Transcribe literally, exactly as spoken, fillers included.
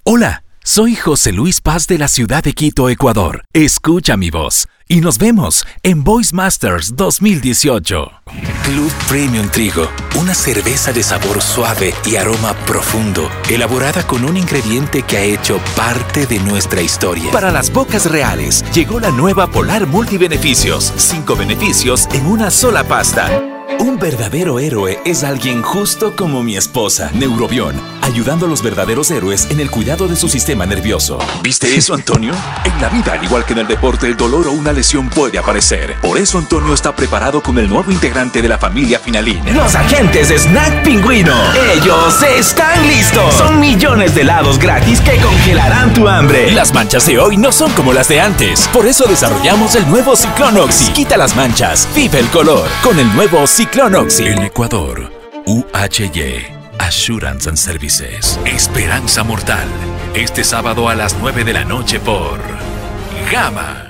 Hola, soy José Luis Paz de la ciudad de Quito, Ecuador. Escucha mi voz y nos vemos en Voice Masters dos mil dieciocho. Club Premium Trigo, una cerveza de sabor suave y aroma profundo, elaborada con un ingrediente que ha hecho parte de nuestra historia. Para las bocas reales, llegó la nueva Polar Multibeneficios. Cinco beneficios en una sola pasta. Un verdadero héroe es alguien justo como mi esposa. Neurobión, ayudando a los verdaderos héroes en el cuidado de su sistema nervioso. ¿Viste eso, Antonio? En la vida, al igual que en el deporte, el dolor o una lesión puede aparecer. Por eso Antonio está preparado con el nuevo integrante de la familia Finalín. Los agentes de Snack Pingüino. Ellos están listos. Son millones de helados gratis que congelarán tu hambre. Las manchas de hoy no son como las de antes. Por eso desarrollamos el nuevo Ciclón Oxy. Quita las manchas, vive el color. Con el nuevo Ciclón Oxy. En Ecuador, U H Y, Assurance and Services. Esperanza Mortal. Este sábado a las nueve de la noche por Gama.